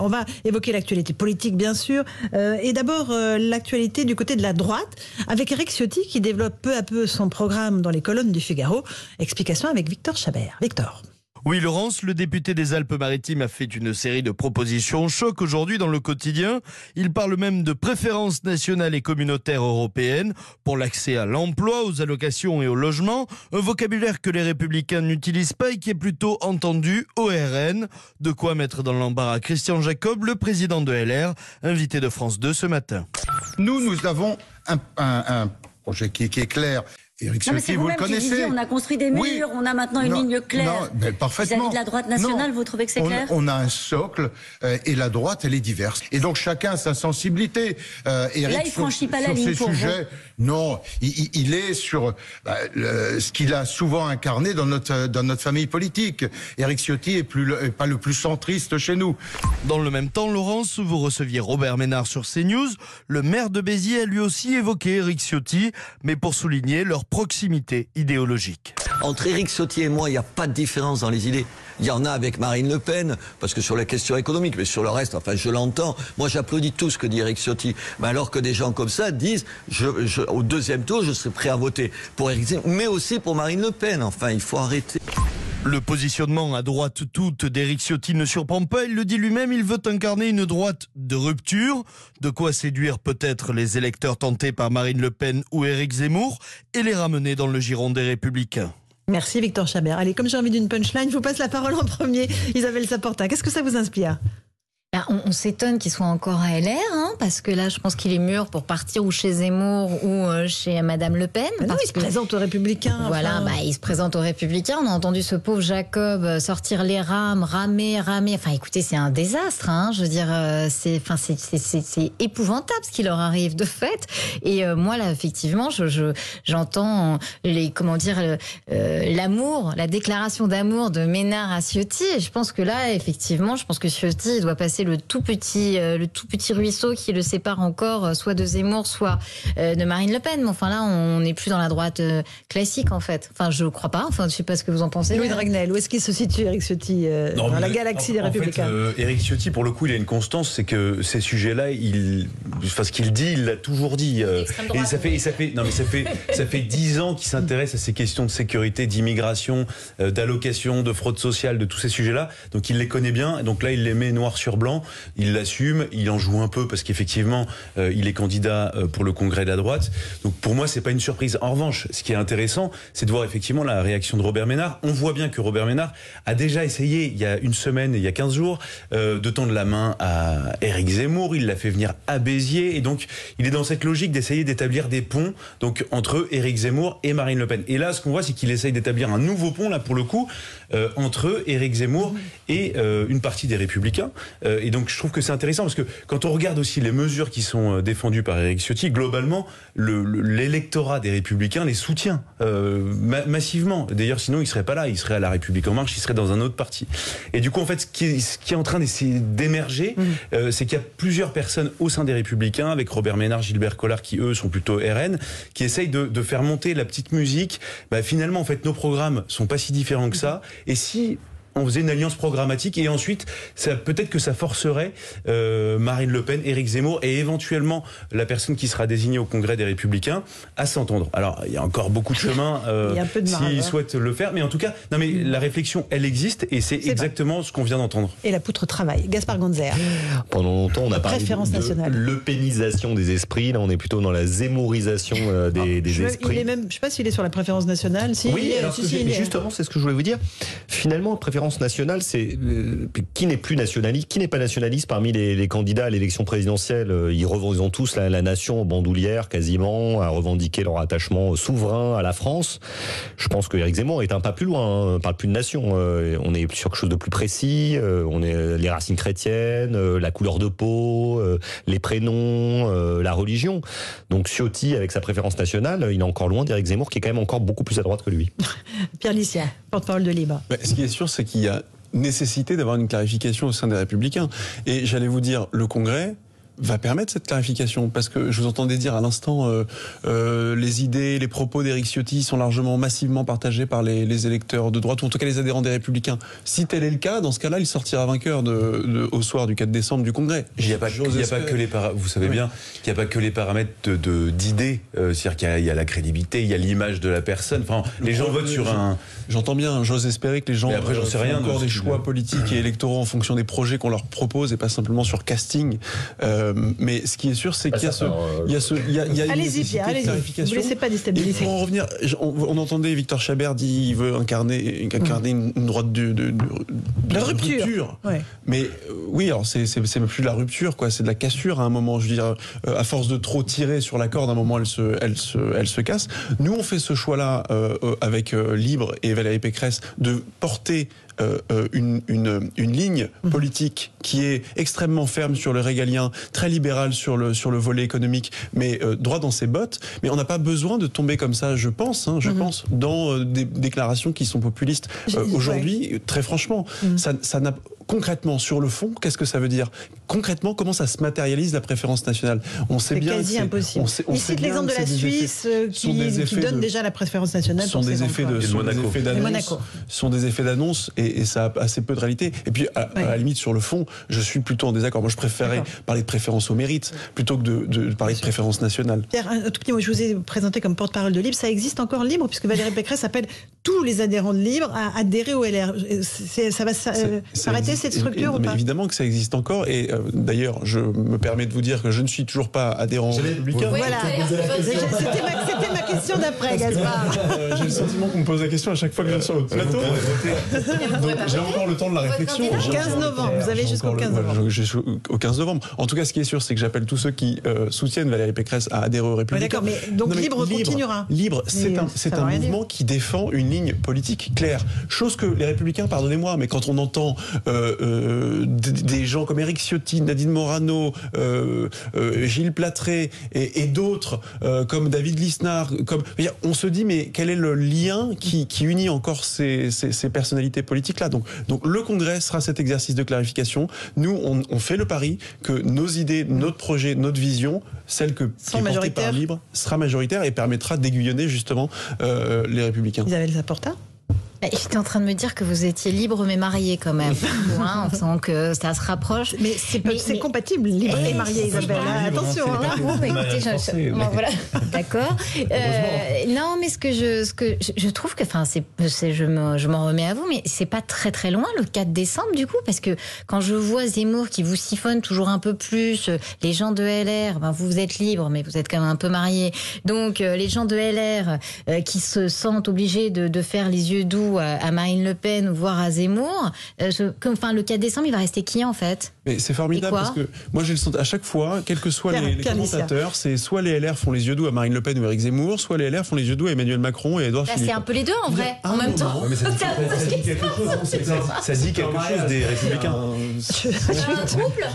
On va évoquer l'actualité politique, bien sûr. Et d'abord, l'actualité du côté de la droite, avec Éric Ciotti qui développe peu à peu son programme dans les colonnes du Figaro. Explication avec Victor Chabert. Victor. Oui, Laurence, le député des Alpes-Maritimes a fait une série de propositions choc aujourd'hui dans le quotidien. Il parle même de préférences nationales et communautaires européennes pour l'accès à l'emploi, aux allocations et au logement. Un vocabulaire que les Républicains n'utilisent pas et qui est plutôt entendu au RN. De quoi mettre dans l'embarras Christian Jacob, le président de LR, invité de France 2 ce matin. Nous avons un projet qui est clair. Éric Ciotti, vous le connaissez. Disiez, on a construit des murs, oui. On a maintenant une ligne claire. Non, mais parfaitement. Vis-à-vis de la droite nationale, vous trouvez que c'est clair ? On a un socle et la droite, elle est diverse. Et donc chacun a sa sensibilité. Éric, là, il franchit pas la ligne pour sujets, vous. Non, il est sur ce qu'il a souvent incarné dans notre famille politique. Éric Ciotti est pas le plus centriste chez nous. Dans le même temps, Laurence, vous receviez Robert Ménard sur CNews. Le maire de Béziers a lui aussi évoqué Éric Ciotti, mais pour souligner leur proximité idéologique. Entre Éric Ciotti et moi, il n'y a pas de différence dans les idées. Il y en a avec Marine Le Pen, parce que sur la question économique, mais sur le reste, enfin, je l'entends. Moi, j'applaudis tout ce que dit Éric Ciotti. Mais alors que des gens comme ça disent, au deuxième tour, je serai prêt à voter pour Éric Ciotti, mais aussi pour Marine Le Pen. Enfin, il faut arrêter. Le positionnement à droite toute d'Éric Ciotti ne surprend pas. Il le dit lui-même, il veut incarner une droite de rupture. De quoi séduire peut-être les électeurs tentés par Marine Le Pen ou Éric Zemmour et les ramener dans le giron des Républicains. Merci Victor Chabert. Allez, comme j'ai envie d'une punchline, je vous passe la parole en premier. Isabelle Saporta, qu'est-ce que ça vous inspire ? On s'étonne qu'il soit encore à LR, parce que là, je pense qu'il est mûr pour partir ou chez Zemmour ou chez Madame Le Pen. Non, il se présente aux Républicains. Voilà, il se présente aux Républicains. On a entendu ce pauvre Jacob sortir les rames, ramer. Enfin, écoutez, c'est un désastre. Je veux dire, c'est épouvantable ce qui leur arrive de fait. Et moi, là, effectivement, j'entends l'amour, la déclaration d'amour de Ménard à Ciotti. Et je pense que là, effectivement, Ciotti doit passer le tout petit ruisseau qui le sépare encore soit de Zemmour, soit de Marine Le Pen. Mais enfin là, on n'est plus dans la droite classique en fait. Enfin, je crois pas. Enfin, je sais pas ce que vous en pensez. Louis Dragnel, où est-ce qu'il se situe, Éric Ciotti, dans la galaxie des Républicains ? Éric Ciotti, pour le coup, il a une constance, c'est que ces sujets-là, ce qu'il dit, il l'a toujours dit. Et ça fait 10 ans qu'il s'intéresse à ces questions de sécurité, d'immigration, d'allocation, de fraude sociale, de tous ces sujets-là. Donc il les connaît bien. Et donc là, il les met noir sur blanc. Il l'assume, il en joue un peu parce qu'effectivement, il est candidat pour le congrès de la droite. Donc pour moi, c'est pas une surprise. En revanche, ce qui est intéressant, c'est de voir effectivement la réaction de Robert Ménard. On voit bien que Robert Ménard a déjà essayé, il y a une semaine et il y a 15 jours, de tendre la main à Éric Zemmour. Il l'a fait venir à Béziers. Et donc, il est dans cette logique d'essayer d'établir des ponts donc, entre Éric Zemmour et Marine Le Pen. Et là, ce qu'on voit, c'est qu'il essaye d'établir un nouveau pont, là, pour le coup, entre Éric Zemmour et une partie des Républicains. Et donc je trouve que c'est intéressant parce que quand on regarde aussi les mesures qui sont défendues par Éric Ciotti, globalement l'électorat des Républicains les soutient massivement. D'ailleurs sinon il serait pas là, il serait à La République En Marche, il serait dans un autre parti. Et du coup en fait ce qui est en train d'émerger, c'est qu'il y a plusieurs personnes au sein des Républicains, avec Robert Ménard, Gilbert Collard qui eux sont plutôt RN, qui essayent de faire monter la petite musique. Finalement en fait nos programmes sont pas si différents que ça. Et si on faisait une alliance programmatique et ensuite peut-être que ça forcerait Marine Le Pen, Éric Zemmour et éventuellement la personne qui sera désignée au Congrès des Républicains à s'entendre. Alors il y a encore beaucoup de chemin s'ils souhaitent le faire, mais en tout cas la réflexion elle existe et c'est exactement ce qu'on vient d'entendre. Et la poutre travaille. Gaspard Gonzer. Pendant longtemps on a parlé de l'eupénisation des esprits, là on est plutôt dans la zémourisation des esprits. Il est même, je ne sais pas s'il est sur la préférence nationale. Justement c'est ce que je voulais vous dire. Finalement préférence nationale, c'est qui n'est pas nationaliste parmi les candidats à l'élection présidentielle. Ils ont tous la nation en bandoulière quasiment, à revendiquer leur attachement souverain à la France. Je pense que Éric Zemmour est un pas plus loin, parle plus de nation. On est sur quelque chose de plus précis. On est les racines chrétiennes, la couleur de peau, les prénoms, la religion. Donc Ciotti, avec sa préférence nationale, il est encore loin d'Éric Zemmour, qui est quand même encore beaucoup plus à droite que lui. Pierre Lissière, porte-parole de Libre. Ce qui est sûr, c'est qu'il y a nécessité d'avoir une clarification au sein des Républicains. Et j'allais vous dire, le Congrès, va permettre cette clarification, parce que je vous entendais dire à l'instant les idées, les propos d'Éric Ciotti sont largement massivement partagés par les électeurs de droite, ou en tout cas les adhérents des Républicains. Si tel est le cas, dans ce cas-là, il sortira vainqueur au soir du 4 décembre du Congrès. Il n'y a pas que les vous savez bien qu'il n'y a pas que les paramètres d'idées, c'est-à-dire qu'il y a la crédibilité, il y a l'image de la personne. Enfin, les gens votent sur un... J'entends bien, j'ose espérer que les gens font encore des choix politiques et électoraux en fonction des projets qu'on leur propose et pas simplement sur casting. Mais ce qui est sûr, c'est qu'il y a allez-y, Pierre, allez-y. Vous ne laissez pas déstabiliser. Pour en revenir, on entendait Victor Chabert dire qu'il veut incarner une droite de la rupture. Ouais. Mais oui, alors c'est même plus de la rupture, quoi. C'est de la cassure à un moment. Je veux dire, à force de trop tirer sur la corde, à un moment, elle se casse. Nous, on fait ce choix-là avec Libre et Valérie Pécresse de porter une ligne politique qui est extrêmement ferme sur le régalien, très libérale sur le volet économique, mais droit dans ses bottes. Mais on n'a pas besoin de tomber comme ça, je pense, dans des déclarations qui sont populistes. Aujourd'hui, très franchement, ça n'a... Concrètement, sur le fond, qu'est-ce que ça veut dire ? Concrètement, comment ça se matérialise la préférence nationale ? On sait bien quasi impossible. Il cite l'exemple de la Suisse qui donne déjà la préférence nationale pour ses emplois. Sont des effets d'annonce et ça a assez peu de réalité. Et puis, à la limite, sur le fond, je suis plutôt en désaccord. Moi, je préférais parler de préférence au mérite plutôt que de parler de préférence nationale. Pierre, un tout petit mot, je vous ai présenté comme porte-parole de Libre. Ça existe encore Libre, puisque Valérie Pécresse appelle tous les adhérents de Libre à adhérer au LR. Ça va s'arrêter cette structure ou pas ? Évidemment que ça existe encore. Et d'ailleurs, je me permets de vous dire que je ne suis toujours pas adhérent républicain. Voilà, c'était ma question d'après, Gaspard. J'ai le sentiment qu'on me pose la question à chaque fois que je suis sur le plateau. Donc, j'ai encore le temps de la réflexion. 15 novembre, vous avez jusqu'au 15 novembre. Au 15 novembre. En tout cas, ce qui est sûr, c'est que j'appelle tous ceux qui soutiennent Valérie Pécresse à adhérer aux Républicains. D'accord, mais donc Libre continuera. Libre, c'est un mouvement qui défend une ligne politique claire. Chose que les Républicains, pardonnez-moi, mais quand on entend des gens comme Éric Ciotti, Nadine Morano, Gilles Platré et d'autres comme David Lisnard, on se dit mais quel est le lien qui unit encore ces personnalités politiques-là ? Donc le Congrès sera cet exercice de clarification. Nous, on fait le pari que nos idées, notre projet, notre vision, celle qui est portée par Libre, sera majoritaire et permettra d'aiguillonner justement les Républicains. Isabelle Zaporta ? J'étais en train de me dire que vous étiez libre mais marié quand même. On sent que ça se rapproche. Mais c'est compatible, libre et marié, Isabelle. Attention. Voilà, d'accord. Non, mais ce que je trouve que, je m'en remets à vous, mais c'est pas très très loin le 4 décembre du coup, parce que quand je vois Zemmour qui vous siphonne toujours un peu plus, les gens de LR, vous êtes libre, mais vous êtes quand même un peu marié. Donc les gens de LR qui se sentent obligés de faire les yeux doux à Marine Le Pen, voire à Zemmour. Le 4 décembre, il va rester qui en fait ? Mais c'est formidable parce que moi j'ai le sentiment à chaque fois, quels que soient les commentateurs, c'est soit les LR font les yeux doux à Marine Le Pen ou Éric Zemmour, soit les LR font les yeux doux à Emmanuel Macron et Édouard Philippe. C'est un peu les deux en vrai, en même temps. Mais ça dit quelque chose. Ça dit quelque chose des Républicains. C'est un trouble.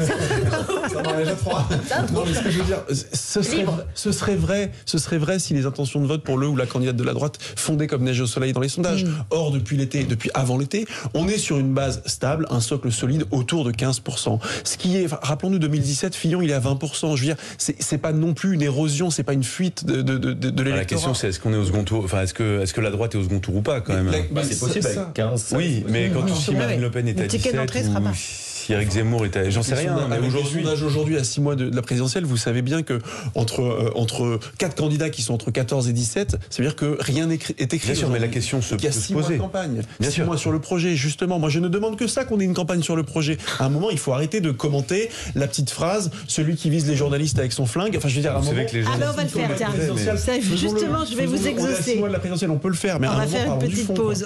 Ça m'en déjà froid. Non, mais ce que je veux dire, ce serait vrai si les intentions de vote pour le ou la candidate de la droite fondaient comme neige au soleil dans les sondages. Or, depuis avant l'été, on est sur une base stable, un socle solide autour de 15%. Ce qui est, rappelons-nous 2017, Fillon, il est à 20%. Je veux dire, c'est pas non plus une érosion, c'est pas une fuite de l'électorat. La question, c'est est-ce qu'on est au second tour, enfin, est-ce que la droite est au second tour ou pas, quand même. C'est possible avec 15. Oui, mais quand si Marine Le Pen est à 17 ou si Éric Zemmour est à... J'en sais rien, mais aujourd'hui, à 6 mois de la présidentielle, vous savez bien que entre 4 candidats qui sont entre 14 et 17, ça veut dire que rien n'est écrit. Bien sûr, mais la question se pose. Il y a 6 mois de campagne, 6 mois sur le projet, justement. Moi, je ne demande que ça, qu'on ait une campagne sur le projet. À un moment, il faut arrêter de commenter la petite phrase, celui qui vise les journalistes avec son flingue. Enfin, je veux dire, à un moment... on va le faire, tiens. Justement, je vais vous exaucer. À 6 mois de la présidentielle, on peut le faire, mais on va faire une petite pause.